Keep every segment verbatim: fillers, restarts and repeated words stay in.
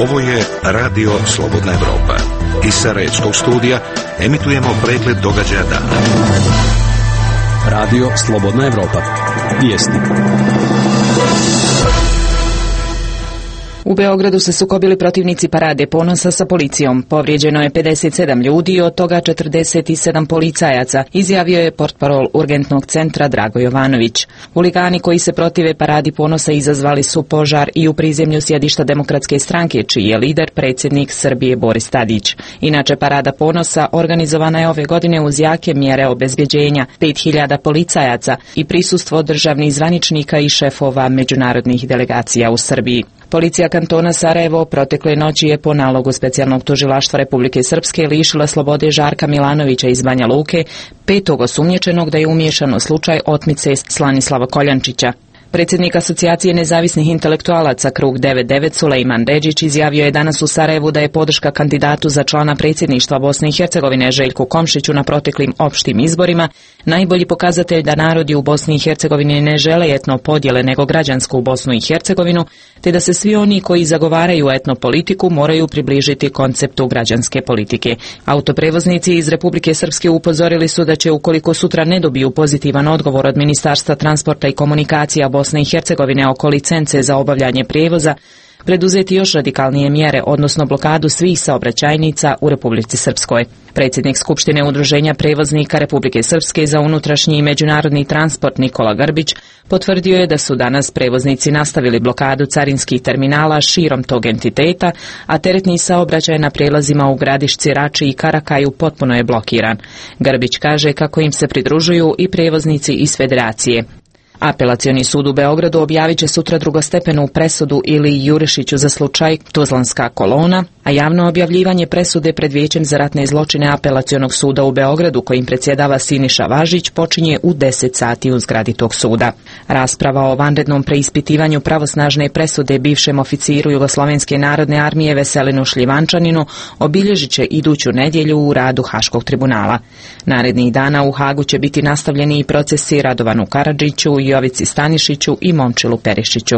Ovo je Radio Slobodna Evropa. Iz Sarajevskog studija emitujemo pregled događaja dana. Radio Slobodna Evropa. Vijesti. U Beogradu se sukobili protivnici Parade ponosa sa policijom. Povrijeđeno je pedeset sedam ljudi, od toga četrdeset sedam policajaca, izjavio je portparol urgentnog centra Drago Jovanović. Huligani koji se protive Paradi ponosa izazvali su požar i u prizemlju sjedišta Demokratske stranke, čiji je lider predsjednik Srbije Boris Tadić. Inače, Parada ponosa organizovana je ove godine uz jake mjere obezbjeđenja, pet hiljada policajaca i prisustvo državnih zvaničnika i šefova međunarodnih delegacija u Srbiji. Policija kantona Sarajevo protekle noći je po nalogu specijalnog tužilaštva Republike Srpske lišila slobode Žarka Milanovića iz Banja Luke, petog osumnjičenog da je umiješan u slučaj otmice Slanislava Koljančića. Predsjednik Asocijacije nezavisnih intelektualaca Krug devedeset devet Sulejman Deđić izjavio je danas u Sarajevu da je podrška kandidatu za člana predsjedništva Bosne i Hercegovine Željku Komšiću na proteklim opštim izborima najbolji pokazatelj da narodi u Bosni i Hercegovini ne žele etno podjele nego građansku Bosnu i Hercegovinu, te da se svi oni koji zagovaraju etno politiku moraju približiti konceptu građanske politike. Autoprevoznici iz Republike Srpske upozorili su da će, ukoliko sutra ne dobiju pozitivan odgovor od Ministarstva transporta i komunikacija Bosne i Hercegovine oko licence za obavljanje prijevoza, preduzeti još radikalnije mjere, odnosno blokadu svih saobraćajnica u Republici Srpskoj. Predsjednik Skupštine Udruženja prevoznika Republike Srpske za unutrašnji i međunarodni transport Nikola Grbić potvrdio je da su danas prevoznici nastavili blokadu carinskih terminala širom tog entiteta, a teretni saobraćaj na prijelazima u Gradišci, Rači i Karakaju potpuno je blokiran. Grbić kaže kako im se pridružuju i prevoznici iz Federacije. Apelacioni sud u Beogradu objavit će sutra drugostepenu presudu Iliji Jurišiću za slučaj Tuzlanska kolona, a javno objavljivanje presude pred Vijećem za ratne zločine Apelacionog suda u Beogradu, kojim predsjedava Siniša Važić, počinje u deset sati u zgradi tog suda. Rasprava o vanrednom preispitivanju pravosnažne presude bivšem oficiru Jugoslovenske narodne armije Veselinu Šljivančaninu obilježit će iduću nedjelju u radu Haškog tribunala. Narednih dana u Hagu će biti nastavljeni i procesi Radovanu Karadžiću, Jovici Stanišiću i Momčilu Perišiću.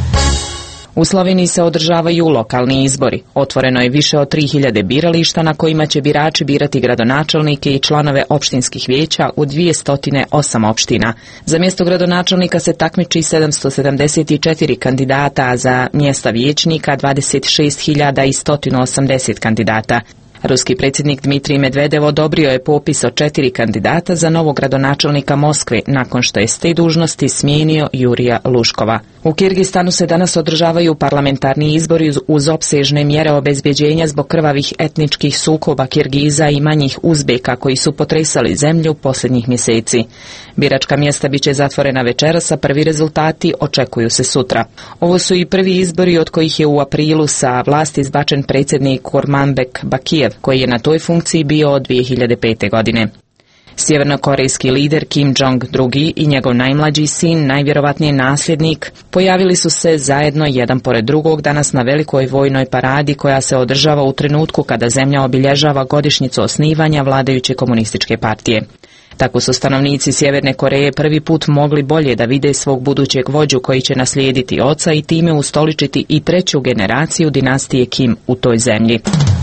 U Sloveniji se održavaju lokalni izbori. Otvoreno je više od tri hiljade birališta na kojima će birači birati gradonačelnike i članove opštinskih vijeća u dvjesto osam opština. Za mjesto gradonačelnika se takmiči sedamsto sedamdeset četiri kandidata, a za mjesta vijećnika dvadeset šest hiljada sto osamdeset kandidata. Ruski predsjednik Dmitrij Medvedev odobrio je popis od četiri kandidata za novog gradonačelnika Moskve nakon što je s te dužnosti smijenio Jurija Luškova. U Kirgistanu se danas održavaju parlamentarni izbori uz opsežne mjere obezbjeđenja zbog krvavih etničkih sukoba Kirgiza i manjih Uzbeka koji su potresali zemlju posljednjih mjeseci. Biračka mjesta biće zatvorena večeras, a prvi rezultati očekuju se sutra. Ovo su i prvi izbori od kojih je u aprilu sa vlasti izbačen predsjednik Kurmanbek Bakijev, koji je na toj funkciji bio od dvije hiljade pete. godine. Sjevernokorejski lider Kim Jong-drugi i njegov najmlađi sin, najvjerovatnije nasljednik, pojavili su se zajedno jedan pored drugog danas na velikoj vojnoj paradi koja se održava u trenutku kada zemlja obilježava godišnjicu osnivanja vladajuće komunističke partije. Tako su stanovnici Sjeverne Koreje prvi put mogli bolje da vide svog budućeg vođu koji će naslijediti oca i time ustoličiti i treću generaciju dinastije Kim u toj zemlji.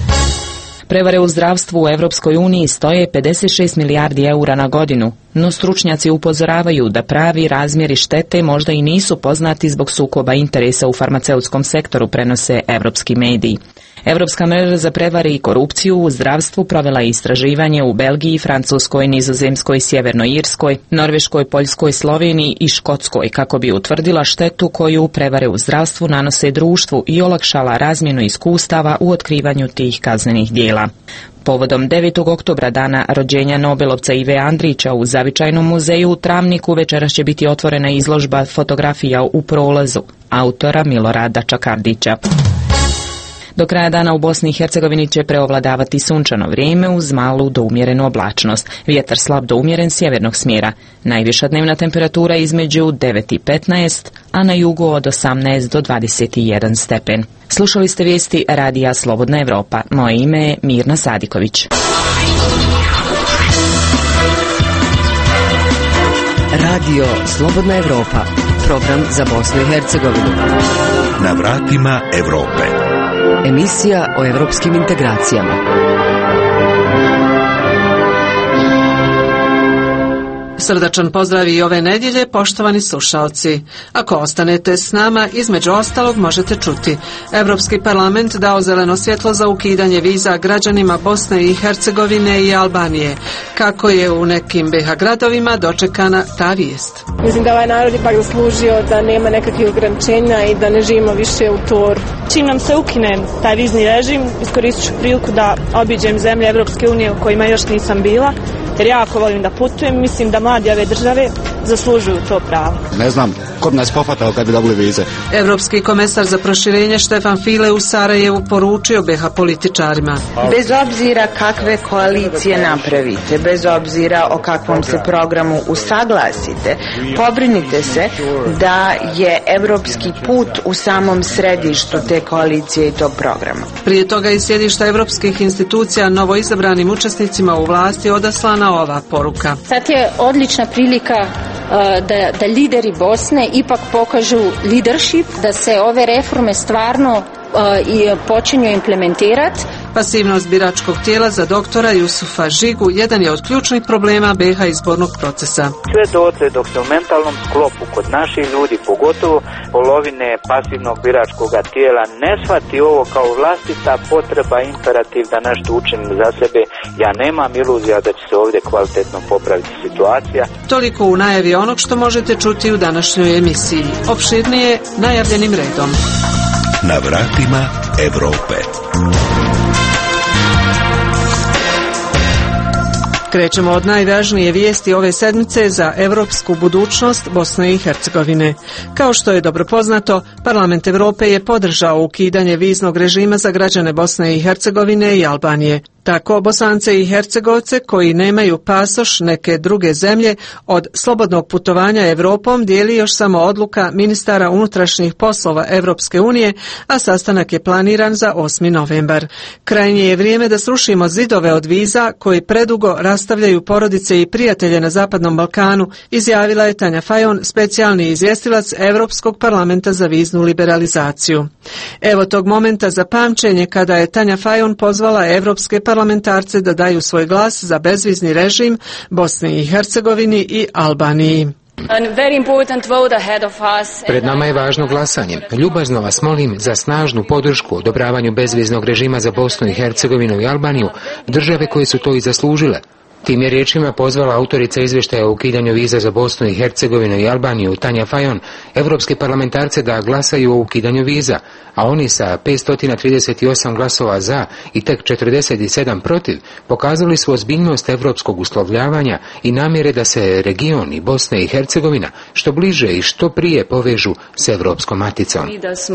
Prevare u zdravstvu u Europskoj uniji stoje pedeset šest milijardi eura na godinu, no stručnjaci upozoravaju da pravi razmjeri štete možda i nisu poznati zbog sukoba interesa u farmaceutskom sektoru, prenose evropski mediji. Europska mreža za prevare i korupciju u zdravstvu provela je istraživanje u Belgiji, Francuskoj, Nizozemskoj, Sjevernoj Irskoj, Norveškoj, Poljskoj, Sloveniji i Škotskoj kako bi utvrdila štetu koju prevare u zdravstvu nanose društvu i olakšala razmjenu iskustava u otkrivanju tih kaznenih dijela. Povodom devetog oktobra, dana rođenja Nobelovca Ive Andrića, u Zavičajnom muzeju u Travniku večeras će biti otvorena izložba fotografija u prolazu autora Milorada Čakardića. Do kraja dana u Bosni i Hercegovini će preovladavati sunčano vrijeme uz malu do umjerenu oblačnost. Vjetar slab do umjeren sjevernog smjera. Najviša dnevna temperatura između devet i petnaest, a na jugu od osamnaest do dvadeset jedan stepen. Slušali ste vijesti Radija Slobodna Evropa. Moje ime je Mirna Sadiković. Radio Slobodna Evropa. Program za Bosnu i Hercegovinu. Na vratima Evrope. Emisija o evropskim integracijama. Srdačan pozdrav i ove nedjelje, poštovani slušalci. Ako ostanete s nama, između ostalog možete čuti: Europski parlament dao zeleno svjetlo za ukidanje viza građanima Bosne i Hercegovine i Albanije. Kako je u nekim be ha gradovima dočekana ta vijest? Mislim da ovaj narod ipak zaslužio da nema nekakvih ograničenja i da ne živimo više u toru. Čim nam se ukine taj vizni režim, iskoristit ću priliku da obiđem zemlje Europske unije u kojima još nisam bila, jer jako volim da putujem. Mislim da mladi ove države zaslužuju to pravo. Ne znam, ko bi nas pofatao kad bi dobili vize. Europski komesar za proširenje Štefan File u Sarajevu poručio be ha političarima: bez obzira kakve koalicije napravite, bez obzira o kakvom se programu usaglasite, pobrinite se da je evropski put u samom središtu te koalicije i tog programa. Prije toga iz sjedišta evropskih institucija novoizabranim učesnicima u vlasti odaslana ova poruka: sad je odlična prilika da, da lideri Bosne ipak pokažu leadership, da se ove reforme stvarno i počinju implementirati. Pasivnost biračkog tijela za doktora Jusufa Žigu jedan je od ključnih problema be ha izbornog procesa. Sve dotle dok se u mentalnom sklopu kod naših ljudi, pogotovo polovine pasivnog biračkog tijela, ne shvati ovo kao vlastita potreba, imperativ da nešto učinimo za sebe, ja nemam iluzija da će se ovdje kvalitetno popraviti situacija. Toliko u najavi onog što možete čuti u današnjoj emisiji. Opširnije najavljenim redom. Na vratima Europe. Krećemo od najvažnije vijesti ove sedmice za europsku budućnost Bosne i Hercegovine. Kao što je dobro poznato, Parlament Europe je podržao ukidanje viznog režima za građane Bosne i Hercegovine i Albanije. Tako Bosance i Hercegovce koji nemaju pasoš neke druge zemlje od slobodnog putovanja Europom dijeli još samo odluka ministara unutrašnjih poslova Europske unije, a sastanak je planiran za osmi novembar. Krajnje je vrijeme da srušimo zidove od viza koji predugo rastavljaju porodice i prijatelje na Zapadnom Balkanu, izjavila je Tanja Fajon, specijalni izvjestilac Europskog parlamenta za viznu liberalizaciju. Evo tog momenta za pamćenje kada je Tanja Fajon pozvala europske parlamentarce da daju svoj glas za bezvizni režim Bosni i Hercegovini i Albaniji. Pred nama je važno glasanje. Ljubazno vas molim za snažnu podršku odobravanju bezviznog režima za Bosnu i Hercegovinu i Albaniju, države koje su to i zaslužile. Tim je riječima pozvala autorica izvještaja o ukidanju viza za Bosnu i Hercegovinu i Albaniju, Tanja Fajon, evropske parlamentarce da glasaju o ukidanju viza, a oni sa petsto trideset osam glasova za i tek četrdeset sedam protiv pokazali su ozbiljnost evropskog uslovljavanja i namjere da se region i Bosna i Hercegovina što bliže i što prije povežu s Evropskom maticom.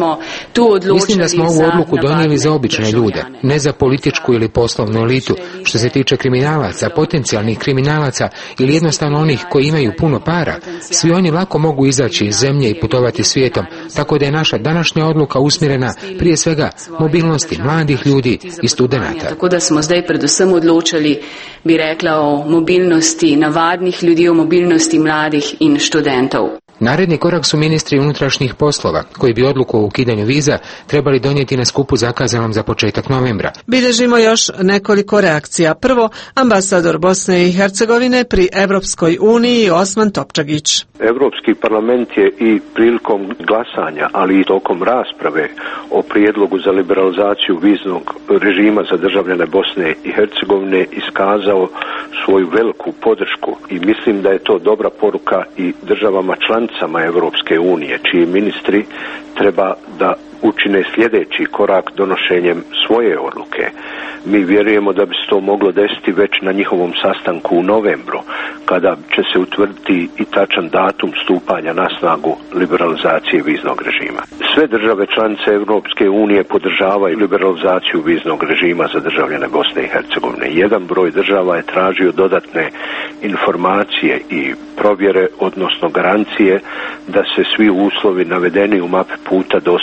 Mislim da smo ovu odluku donijeli za obične ljude, ne za političku ili poslovnu elitu. Što se tiče kriminalaca, potencijalnih kriminalaca ili jednostavno onih koji imaju puno para, svi oni lako mogu izaći iz zemlje i putovati svijetom, tako da je naša današnja odluka usmjerena prije svega mobilnosti mladih ljudi i studenata. Tako da smo zdaj predvsem odločili, bi rekla, o mobilnosti navadnih ljudi, o mobilnosti mladih in študentov. Naredni korak su ministri unutrašnjih poslova, koji bi odluku o ukidanju viza trebali donijeti na skupu zakazanom za početak novembra. Bilježimo još nekoliko reakcija. Prvo, ambasador Bosne i Hercegovine pri Evropskoj uniji Osman Topčagić. Europski parlament je i prilikom glasanja, ali i tokom rasprave o prijedlogu za liberalizaciju viznog režima za državljane Bosne i Hercegovine iskazao svoju veliku podršku i mislim da je to dobra poruka i državama članicama Europske unije, čiji ministri treba da učine sljedeći korak donošenjem svoje odluke. Mi vjerujemo da bi se to moglo desiti već na njihovom sastanku u novembru, kada će se utvrditi i tačan datum stupanja na snagu liberalizacije viznog režima. Sve države članice Europske unije podržavaju liberalizaciju viznog režima za državljane Bosne i Hercegovine. Jedan broj država je tražio dodatne informacije i provjere, odnosno garancije da se svi uslovi navedeni u mapi puta dosljedno ispunjavaju.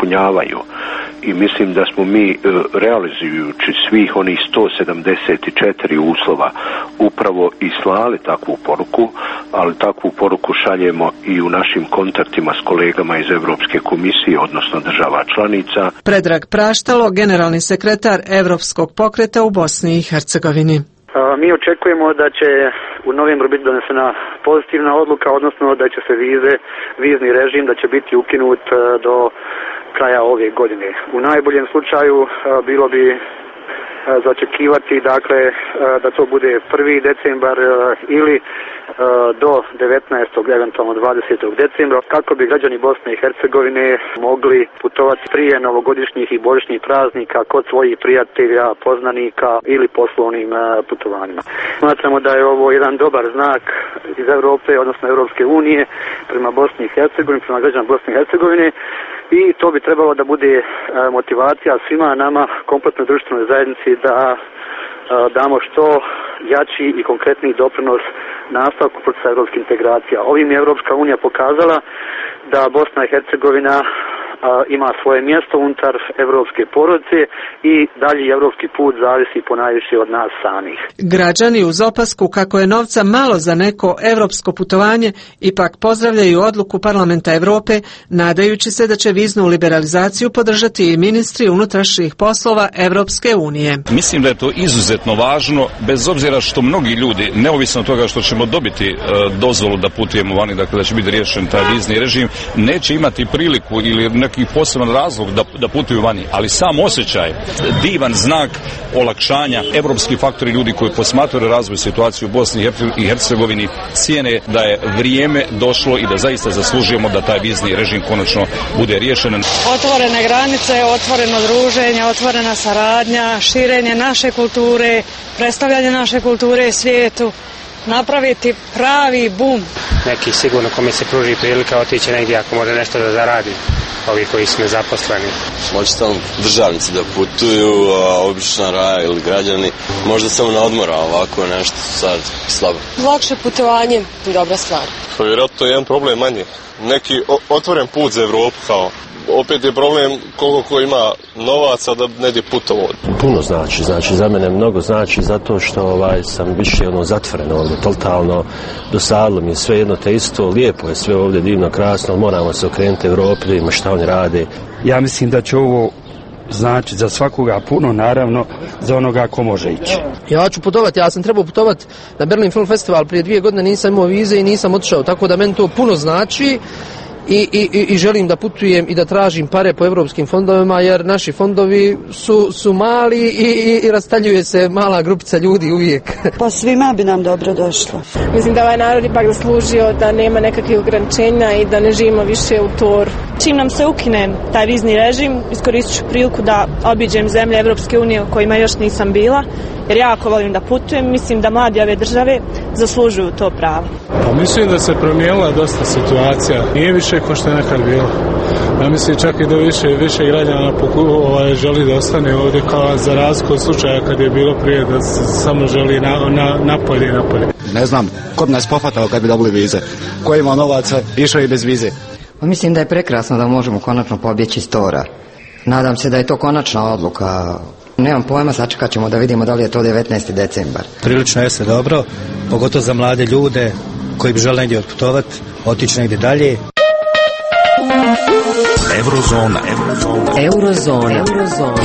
ispunjavaju. I mislim da smo mi, realizujući svih onih sto sedamdeset četiri uslova, upravo i slali takvu poruku, ali takvu poruku šaljemo i u našim kontaktima s kolegama iz Europske komisije, odnosno država članica. Predrag Praštalo, generalni sekretar Europskog pokreta u Bosni i Hercegovini. Mi očekujemo da će u novembru biti donesena pozitivna odluka, odnosno da će se vize, vizni režim da će biti ukinut do kraja ove godine. U najboljem slučaju bilo bi za očekivati, dakle, da to bude prvi decembar ili do devetnaestog, eventualno dvadesetog decembra, kako bi građani Bosne i Hercegovine mogli putovati prije novogodišnjih i božićnih praznika kod svojih prijatelja, poznanika ili poslovnim putovanjima. Smatramo da je ovo jedan dobar znak iz Europe, odnosno Europske unije, prema Bosni i Hercegovini, prema građanima Bosne i Hercegovine, i to bi trebalo da bude motivacija svima nama, kompletnoj društvenoj zajednici, da damo što jači i konkretniji doprinos nastavku procesa europskih integracija. Ovim je Europska unija pokazala da Bosna i Hercegovina ima svoje mjesto unutar europske porodice i dalji europski put zavisi ponajviše od nas samih. Građani uz opasku kako je novca malo za neko europsko putovanje ipak pozdravljaju odluku Parlamenta Europe, nadajući se da će viznu liberalizaciju podržati i ministri unutrašnjih poslova Europske unije. Mislim da je to izuzetno važno, bez obzira što mnogi ljudi, neovisno od toga što ćemo dobiti e, dozvolu da putujemo vani, dakle da će biti riješen taj vizni režim, neće imati priliku ili neki poseban razlog da, da putuju vani, ali sam osjećaj, divan znak olakšanja, evropski faktori, ljudi koji posmatraju razvoj situacije u Bosni i Hercegovini cijene da je vrijeme došlo i da zaista zaslužujemo da taj vizni režim konačno bude riješen. Otvorene granice, otvoreno druženje, otvorena saradnja, širenje naše kulture, predstavljanje naše kulture svijetu, napraviti pravi bum. Neki sigurno kome se pruži prilika otići negdje ako može nešto da zaradi, ovi koji su nezaposleni. Moći tamo državnici da putuju, a obična raja ili građani, možda samo na odmora, ovako nešto sad slabo. Lakše putovanje je dobra stvar. Pa vjerojatno to je jedan problem manje. Neki otvoren put za Evropu kao. Opet je problem koliko ko ima novaca da ne ide putovod. Puno znači, znači za mene mnogo znači zato što ovaj sam više ono zatvoreno ovdje, totalno dosadilo mi je sve jedno te isto, lijepo je sve ovdje, divno, krasno, moramo se okrenuti Evropi, da vidimo šta oni rade. Ja mislim da će ovo znači za svakoga puno, naravno za onoga ko može ići. Ja ću putovati, ja sam trebao putovati na Berlin Film Festival prije dvije godine, nisam imao vize i nisam otišao, tako da meni to puno znači. I, i, i želim da putujem i da tražim pare po europskim fondovima, jer naši fondovi su, su mali i, i, i rastaljuje se mala grupica ljudi uvijek. Pa svima bi nam dobro došlo. Mislim da ovaj narod ipak zaslužio da nema nekakvih ograničenja i da ne živimo više u toru. Čim nam se ukine taj vizni režim, iskoristit ću priliku da obiđem zemlje Evropske unije u kojima još nisam bila, jer jako volim da putujem. Mislim da mladi ove države zaslužuju to pravo. Pa mislim da se promijenila dosta situacija. Nije više ko što je nekad bilo. Ja mislim čak i da više, više građana ovaj, želi da ostane ovdje kao za razliku od slučaja kad je bilo prije da samo želi na, na, napolje i napolje. Ne znam, ko bi nas pofatao kad bi dobili vize. Ko ima novaca, išao i bez vize. Pa mislim da je prekrasno da možemo konačno pobjeći iz tora. Nadam se da je to konačna odluka. Nemam pojma, sačekat ćemo da vidimo da li je to devetnaesti decembar. Prilično jeste dobro, pogotovo za mlade ljude koji bi žele negdje otputovati, otići negdje dalje. Eurozona. Eurozona. Eurozona.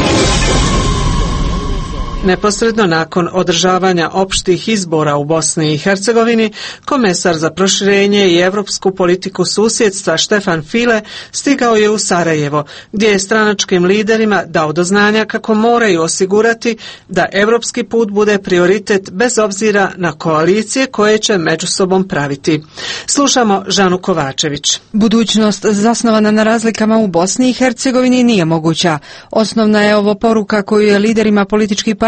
Neposredno nakon održavanja opštih izbora u Bosni i Hercegovini, komesar za proširenje i evropsku politiku susjedstva Štefan File stigao je u Sarajevo, gdje je stranačkim liderima dao do znanja kako moraju osigurati da evropski put bude prioritet bez obzira na koalicije koje će među sobom praviti. Slušamo Žanu Kovačević. Budućnost zasnovana na razlikama u Bosni i Hercegovini nije moguća. Osnovna je ovo poruka koju je liderima političkih partija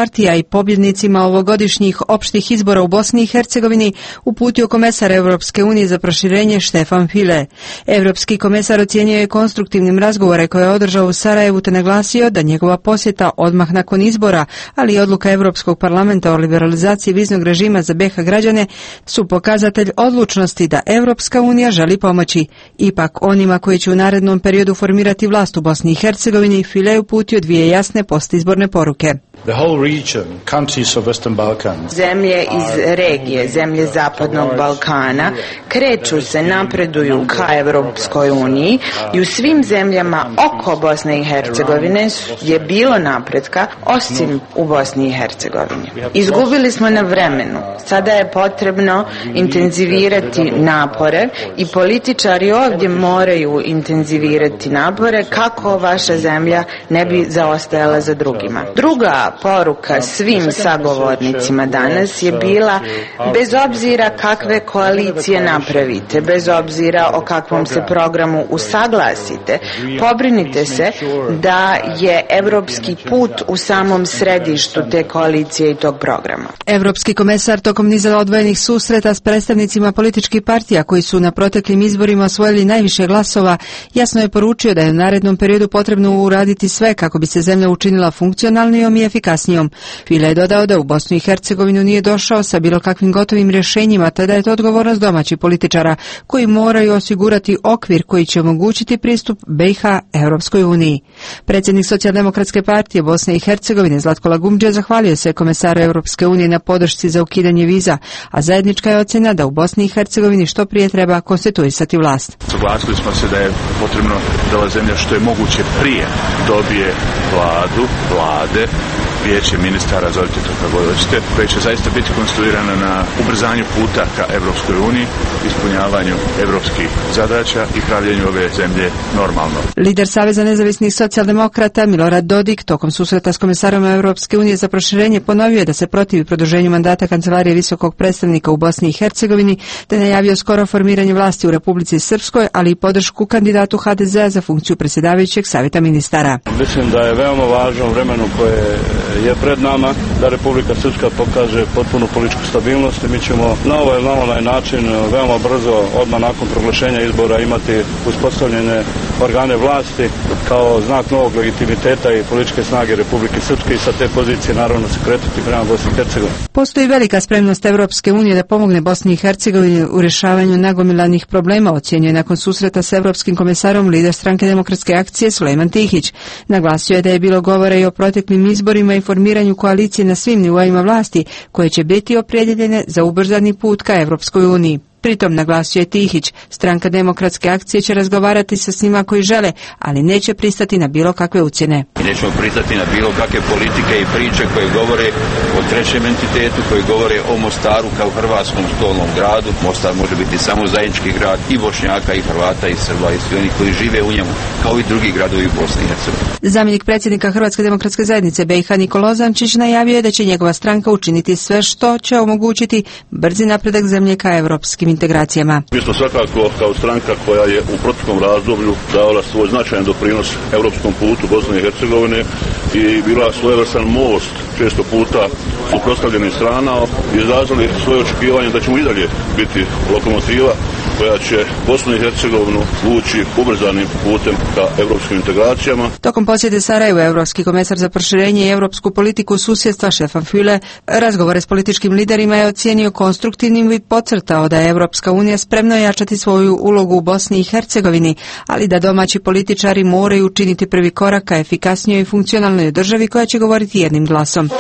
partija i pobjednicima ovogodišnjih opštih izbora u Bosni i Hercegovini uputio komesar Europske unije za proširenje Stefan Füle. Europski komesar ocijenio je konstruktivnim razgovore koje je održao u Sarajevu te naglasio da njegova posjeta odmah nakon izbora, ali i odluka Europskog parlamenta o liberalizaciji viznog režima za be ha građane su pokazatelj odlučnosti da Europska unija želi pomoći. Ipak onima koji će u narednom periodu formirati vlast u Bosni i Hercegovini, Füle je uputio dvije jasne postizborne poruke. The whole region, countries of Western Balkans. Zemlje iz regije, zemlje Zapadnog Balkana kreću se, napreduju ka Europskoj uniji i u svim zemljama oko Bosne i Hercegovine je bilo napretka, osim u Bosni i Hercegovini. Izgubili smo na vremenu. Sada je potrebno intenzivirati napore i političari ovdje moraju intenzivirati napore kako vaša zemlja ne bi zaostajala za drugima. Druga poruka svim sagovornicima danas je bila, bez obzira kakve koalicije napravite, bez obzira o kakvom se programu usaglasite, pobrinite se da je evropski put u samom središtu te koalicije i tog programa. Evropski komesar tokom niza odvojenih susreta s predstavnicima političkih partija koji su na proteklim izborima osvojili najviše glasova, jasno je poručio da je u narednom periodu potrebno uraditi sve kako bi se zemlja učinila funkcionalnijom i efikasnijom. Füle je dodao da u Bosnu i Hercegovinu nije došao sa bilo kakvim gotovim rješenjima, te da je to odgovornost domaćih političara koji moraju osigurati okvir koji će omogućiti pristup be ha Europskoj uniji. Predsjednik Socijaldemokratske partije Bosne i Hercegovine Zlatko Lagumdžija zahvalio se komesaru Europske unije na podršci za ukidanje viza, a zajednička je ocjena da u Bosni i Hercegovini što prije treba konstituisati vlast. Suglasili smo se da je potrebno da ova zemlja što je moguće prije dobije vladu, vlade, vijeće ministara, zovite to kako hoćete, koje će zaista biti konstruirana na ubrzanju puta ka Evropskoj uniji, ispunjavanju evropskih zadaća i pravljenju ove zemlje normalno. Lider Saveza nezavisnih socijaldemokrata Milorad Dodik tokom susreta s komesarom Europske unije za proširenje ponovio je da se protivi produženju mandata Kancelarije visokog predstavnika u Bosni i Hercegovini, te najavio skoro formiranje vlasti u Republici Srpskoj, ali i podršku kandidatu ha de zea za funkciju predsjedavajućeg savjeta ministara. Mislim da je veoma važno u vremenu koje je pred nama da Republika Srpska pokaže potpunu političku stabilnost i mi ćemo na ovaj na onaj način veoma brzo odmah nakon proglašenja izbora imati uspostavljene organe vlasti kao znak novog legitimiteta i političke snage Republike Srpske i sa te pozicije naravno se kretati prema Bosni i Hercegovini. Postoji velika spremnost Europske unije da pomogne Bosni i Hercegovini u rješavanju nagomilanih problema, ocjenjuje nakon susreta s Europskim komesarom lider Stranke demokratske akcije Sulejman Tihić. Naglasio je da je bilo govora i o proteklim izborima i formiranju koalicije na svim nivoima vlasti koje će biti opredjeljene za ubrzani put ka Europskoj uniji. Pritom, naglasio je Tihić, Stranka demokratske akcije će razgovarati sa svima koji žele, ali neće pristati na bilo kakve ucjene. Nećemo pristati na bilo kakve politike i priče koje govore o trećem entitetu, koji govore o Mostaru kao hrvatskom stolnom gradu. Mostar može biti samo zajednički grad i Bošnjaka i Hrvata i Srba i svi oni koji žive u njemu, kao i drugi gradovi u Bosni i Hercegovini. Zamjenik predsjednika Hrvatske demokratske zajednice be ha Nikola Ozančić najavio je da će njegova stranka učiniti sve što će omogućiti brzi napredak zemlje ka evropskim integracijama. Mi smo svakako kao stranka koja je u proteklom razdoblju davala svoj značajan doprinos europskom putu Bosne i Hercegovine i bila svojevrstan most, često puta suprotstavljenih strana, izrazili svoje očekivanje da ćemo i dalje biti lokomotiva koja će Bosnu i Hercegovinu vući ubrzanim putem ka europskim integracijama. Tokom posjete Sarajevu, Europski komesar za proširenje i europsku politiku susjedstva Stefan Füle razgovore s političkim liderima je ocijenio konstruktivnim i podcrtao da je Europska unija spremna jačati svoju ulogu u Bosni i Hercegovini, ali da domaći političari moraju učiniti prvi korak ka efikasnijoj i funkcionalnoj državi koja će govoriti jednim glasom.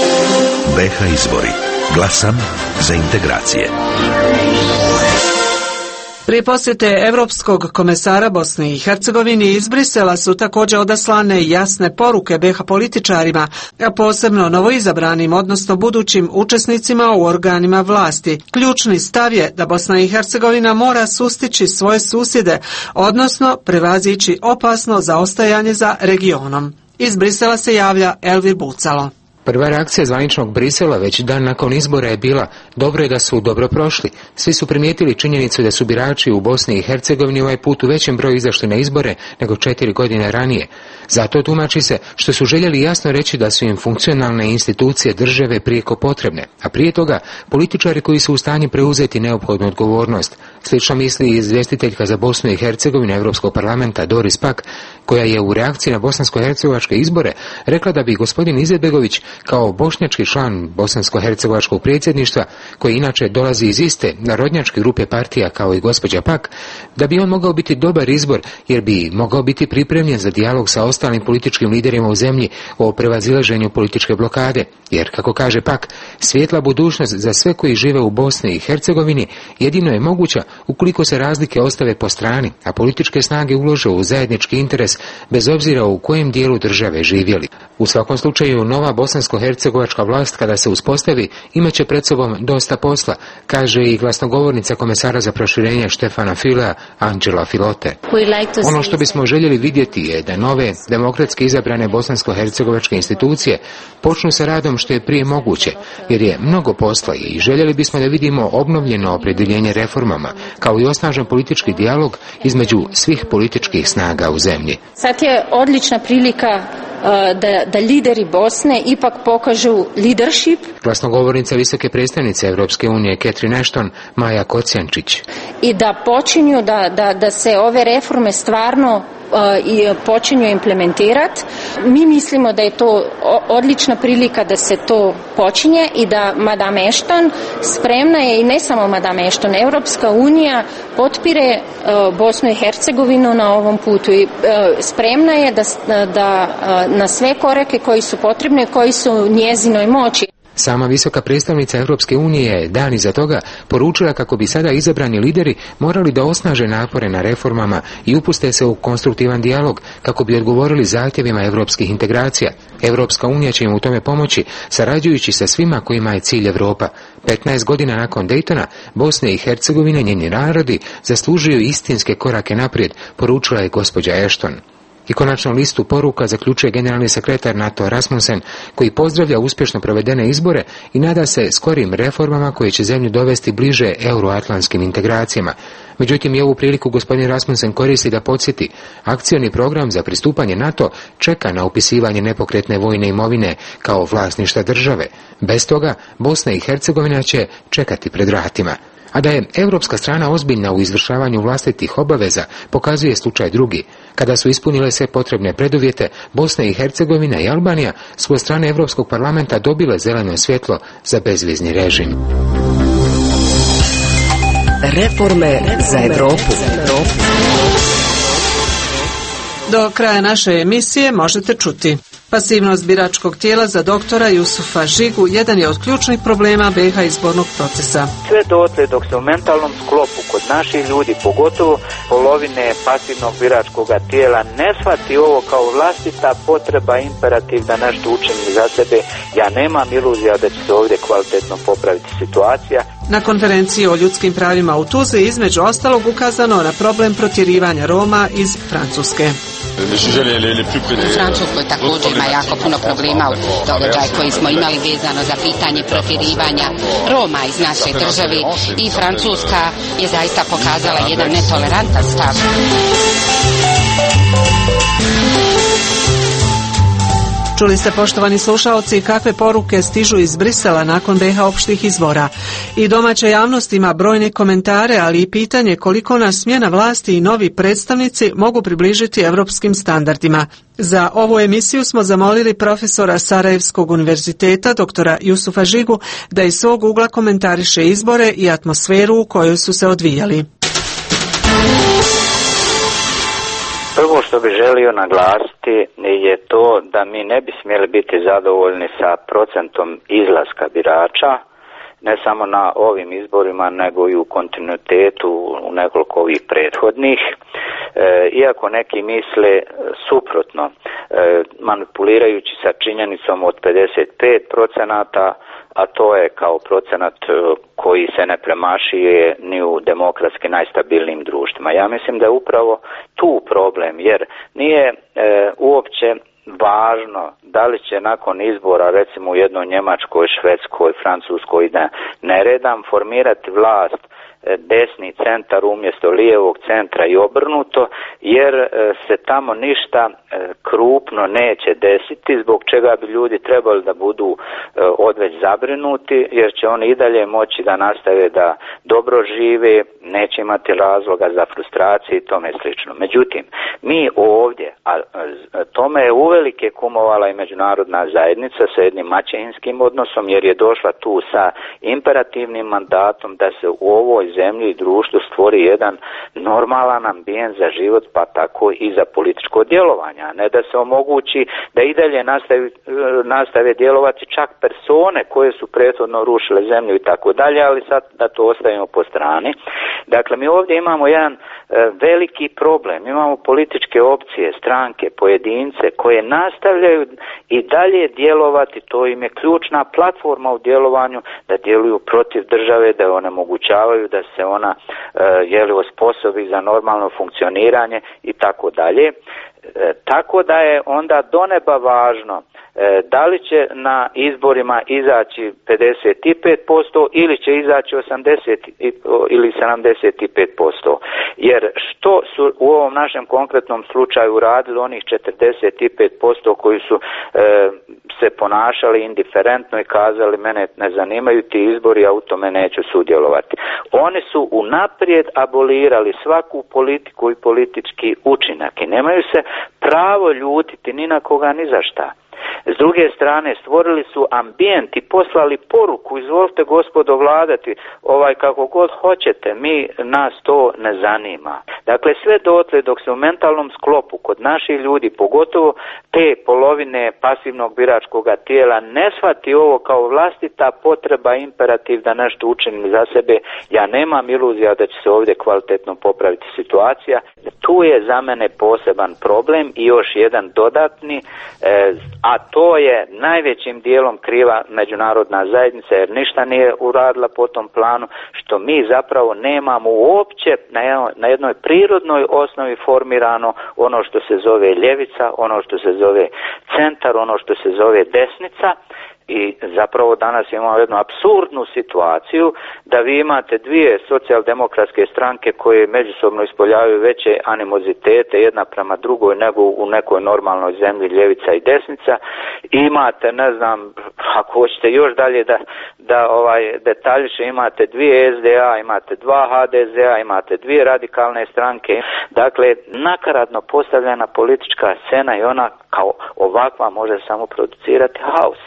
be ha izbori. Glasam za integracije. Prije posjete Europskog komesara Bosne i Hercegovini iz Brisela su također odaslane jasne poruke be ha političarima, a posebno novoizabranim, odnosno budućim učesnicima u organima vlasti. Ključni stav je da Bosna i Hercegovina mora sustići svoje susjede, odnosno prevazići opasno zaostajanje za regionom. Iz Brisela se javlja Elvir Bucalo. Prva reakcija zvaničnog Brisela već dan nakon izbora je bila: dobro je da su dobro prošli. Svi su primijetili činjenicu da su birači u Bosni i Hercegovini ovaj put u većem broju izašli na izbore nego četiri godine ranije. Zato tumači se što su željeli jasno reći da su im funkcionalne institucije države prijeko potrebne, a prije toga političari koji su u stanju preuzeti neophodnu odgovornost. Slično misli i izvjestiteljka za Bosnu i Hercegovinu Europskog parlamenta Doris Pack, koja je u reakciji na bosansko-hercegovačke izbore rekla da bi gospodin Izetbegović kao bošnjački član bosansko-hercegovačkog predsjedništva, koji inače dolazi iz iste narodnjačke grupe partija kao i gospođa Pak, da bi on mogao biti dobar izbor jer bi mogao biti pripremljen za dijalog sa ostalim političkim liderima u zemlji o prevazilaženju političke blokade, jer, kako kaže Pak, svjetla budućnost za sve koji žive u Bosni i Hercegovini jedino je moguća ukoliko se razlike ostave po strani, a političke snage ulože u zajednički interes bez obzira u kojem dijelu države živjeli. U svakom slučaju, nova bosansko-hercegovačka vlast kada se uspostavi imaće pred sobom dosta posla, kaže i glasnogovornica komesara za proširenje Štefana Filea, Anđela Filote. Ono što bismo željeli vidjeti je da nove demokratski izabrane bosansko-hercegovačke institucije počnu sa radom što je prije moguće, jer je mnogo posla i željeli bismo da vidimo obnovljeno opredjeljenje reformama, kao i osnažen politički dijalog između svih političkih snaga u zemlji. Sad je odlična prilika da, da lideri Bosne ipak pokažu leadership. Glasnogovornica visoke predstavnice Europske unije Catherine Ashton, Maja Kocijančić. I da počinju da, da, da se ove reforme stvarno i počinju implementirati. Mi mislimo da je to odlična prilika da se to počinje i da Madame Ashton spremna je, i ne samo Madame Ashton, Europska unija potpire Bosnu i Hercegovinu na ovom putu i spremna je da, da na sve korake koji su potrebni, koji su njezinoj moći. Sama visoka predstavnica Europske unije je dan iza toga poručila kako bi sada izabrani lideri morali da osnaže napore na reformama i upuste se u konstruktivan dijalog kako bi odgovorili zahtjevima europskih integracija. Europska unija će im u tome pomoći, sarađujući sa svima kojima je cilj Europa. petnaest godina nakon Daytona, Bosne i Hercegovine, njeni narodi zaslužuju istinske korake naprijed, poručila je gospođa Ashton. I konačnu listu poruka zaključuje generalni sekretar NATO Rasmussen, koji pozdravlja uspješno provedene izbore i nada se skorim reformama koje će zemlju dovesti bliže euroatlantskim integracijama. Međutim, i ovu priliku gospodin Rasmussen koristi da podsjeti: akcioni program za pristupanje NATO čeka na upisivanje nepokretne vojne imovine kao vlasništva države. Bez toga Bosna i Hercegovina će čekati pred vratima. A da je europska strana ozbiljna u izvršavanju vlastitih obaveza pokazuje slučaj drugi. Kada su ispunile sve potrebne preduvjete, Bosna i Hercegovina i Albanija su od strane Europskog parlamenta dobile zeleno svjetlo za bezvizni režim. Reforme za Europu. Do kraja naše emisije možete čuti: pasivnost biračkog tijela za doktora Jusufa Žigu jedan je od ključnih problema B iH izbornog procesa. Sve dotle dok se u mentalnom sklopu kod naših ljudi, pogotovo polovine pasivnog biračkog tijela, ne shvati ovo kao vlastita potreba, imperativ da nešto učini za sebe, ja nemam iluzija da će se ovdje kvalitetno popraviti situacija. Na konferenciji o ljudskim pravima u Tuzli između ostalog ukazano na problem protjerivanja Roma iz Francuske. U Francuskoj također ima jako puno problema, događaj koji smo imali vezano za pitanje protjerivanja Roma iz naše države, i Francuska je zaista pokazala jedan netolerantan stav. Čuli ste, poštovani slušaoci, kakve poruke stižu iz Brisela nakon B iH opštih izbora. I domaća javnost ima brojne komentare, ali i pitanje koliko nas smjena vlasti i novi predstavnici mogu približiti europskim standardima. Za ovu emisiju smo zamolili profesora Sarajevskog univerziteta, doktora Jusufa Žigu, da iz svog ugla komentariše izbore i atmosferu u kojoj su se odvijali. Prvo što bih želio naglasiti je to da mi ne bi smjeli biti zadovoljni sa procentom izlaska birača, ne samo na ovim izborima, nego i u kontinuitetu u nekoliko ovih prethodnih. E, iako neki misle suprotno, e, manipulirajući sa činjenicom od pedeset pet procenata, a to je kao procenat koji se ne premašuje ni u demokratski najstabilnijim društvima. Ja mislim da je upravo tu problem, jer nije e, uopće važno da li će nakon izbora recimo u jednoj Njemačkoj, Švedskoj, Francuskoj, da ne redam, formirati vlast desni centar umjesto lijevog centra i obrnuto, jer se tamo ništa krupno neće desiti, zbog čega bi ljudi trebali da budu odveć zabrinuti, jer će oni i dalje moći da nastave da dobro žive, neće imati razloga za frustraciju i tome slično. Međutim, mi ovdje, a tome je uvelike kumovala i međunarodna zajednica sa jednim maćehinskim odnosom, jer je došla tu sa imperativnim mandatom da se u ovoj zemlji i društvu stvori jedan normalan ambijent za život, pa tako i za političko djelovanje, a ne da se omogući da i dalje nastave, nastave djelovati čak persone koje su prethodno rušile zemlju i tako dalje, ali sad da to ostavimo po strani. Dakle, mi ovdje imamo jedan e, veliki problem, imamo političke opcije, stranke, pojedince koje nastavljaju i dalje djelovati, to im je ključna platforma u djelovanju, da djeluju protiv države, da onemogućavaju da se ona e, jeli osposobi za normalno funkcioniranje i tako dalje. E, tako da je onda do neba važno e, da li će na izborima izaći pedeset pet posto ili će izaći osamdeset ili sedamdeset pet posto. Jer što su u ovom našem konkretnom slučaju radili onih četrdeset pet posto koji su e, se ponašali indiferentno i kazali mene ne zanimaju ti izbori, ja u tome neću sudjelovati. Oni su unaprijed abolirali svaku politiku i politički učinak i nemaju se pravo ljutiti ni na koga ni za šta. S druge strane, stvorili su ambijent i poslali poruku, izvolite gospodo vladati ovaj kako god hoćete, mi nas to ne zanima. Dakle, sve dotle dok se u mentalnom sklopu kod naših ljudi, pogotovo te polovine pasivnog biračkog tijela, ne shvati ovo kao vlastita potreba, imperativ da nešto učini za sebe, ja nemam iluzija da će se ovdje kvalitetno popraviti situacija. Tu je za mene poseban problem i još jedan dodatni, e, a to je najvećim dijelom kriva međunarodna zajednica, jer ništa nije uradila po tom planu, što mi zapravo nemamo uopće na jednoj, na jednoj prirodnoj osnovi formirano ono što se zove ljevica, ono što se zove centar, ono što se zove desnica. I zapravo danas imamo jednu apsurdnu situaciju da vi imate dvije socijaldemokratske stranke koje međusobno ispoljavaju veće animozitete jedna prema drugoj nego u nekoj normalnoj zemlji ljevica i desnica. Imate, ne znam, ako hoćete još dalje da, da ovaj detaljiše, imate dvije S D A, imate dva H D Z A, imate dvije radikalne stranke. Dakle, nakaradno postavljena politička scena i ona kao ovakva može samo producirati haos.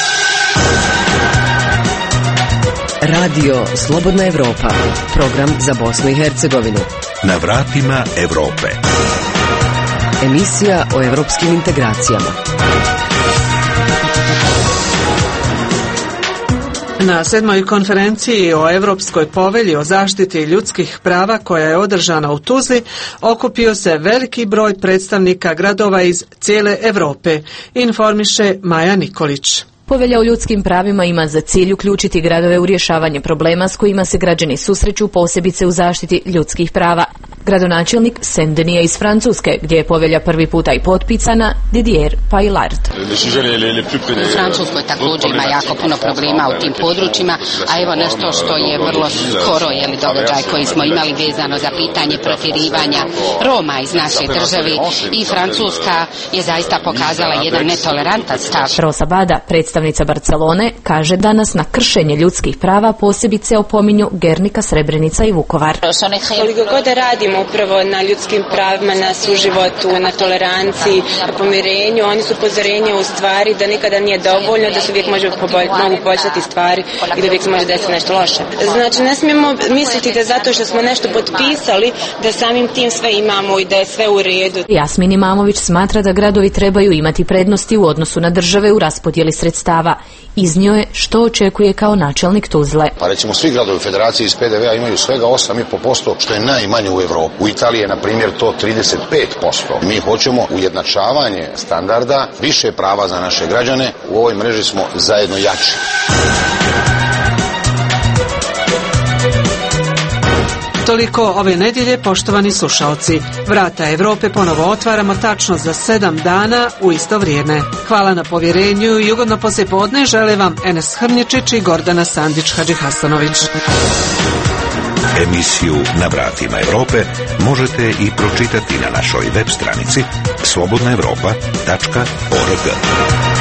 Radio Slobodna Evropa, program za Bosnu i Hercegovinu. Na vratima Evrope. Emisija o evropskim integracijama. Na sedmoj konferenciji o Evropskoj povelji o zaštiti ljudskih prava koja je održana u Tuzli okupio se veliki broj predstavnika gradova iz cijele Evrope, informiše Maja Nikolić. Povelja o ljudskim pravima ima za cilj uključiti gradove u rješavanje problema s kojima se građani susreću, posebice u zaštiti ljudskih prava. Gradonačelnik Saint-Denis iz Francuske, gdje je povelja prvi puta i potpisana, Didier Paillard. U Francuskoj također ima jako puno problema u tim područjima, a evo nešto što je vrlo skoro je li događaj koji smo imali vezano za pitanje protjerivanja Roma iz naše države i Francuska je zaista pokazala jedan netolerantan stav. Rosa Bada, predstavnica Barcelone, kaže danas na kršenje ljudskih prava posebice opominju Gernika, Srebrenica i Vukovar. Koliko god radimo upravo na ljudskim pravima, na suživotu, na toleranciji, na pomirenju, oni su upozorenje u stvari da nikada nije dovoljno, da se uvijek može mogu poboljšati stvari i da uvijek se može desiti nešto loše. Znači, ne smijemo misliti da zato što smo nešto potpisali, da samim tim sve imamo i da je sve u redu. Jasmin Imamović smatra da gradovi trebaju imati prednosti u odnosu na države u raspodjeli sredstava. Iznio je što očekuje kao načelnik Tuzle. Pa recimo svi gradovi u federaciji iz P D V a imaju svega osam i po posto, što je najmanje u Evropi. U Italiji je, na primjer, to trideset pet posto. Mi hoćemo ujednačavanje standarda, više prava za naše građane. U ovoj mreži smo zajedno jači. Toliko ove nedjelje, poštovani slušalci. Vrata Europe ponovo otvaramo tačno za sedam dana u isto vrijeme. Hvala na povjerenju i ugodno poslijepodne žele vam Enes Hrnječić i Gordana Sandić-Hadžihasanović. Emisiju Na vratima Europe možete i pročitati na našoj web stranici slobodna europa tačka org.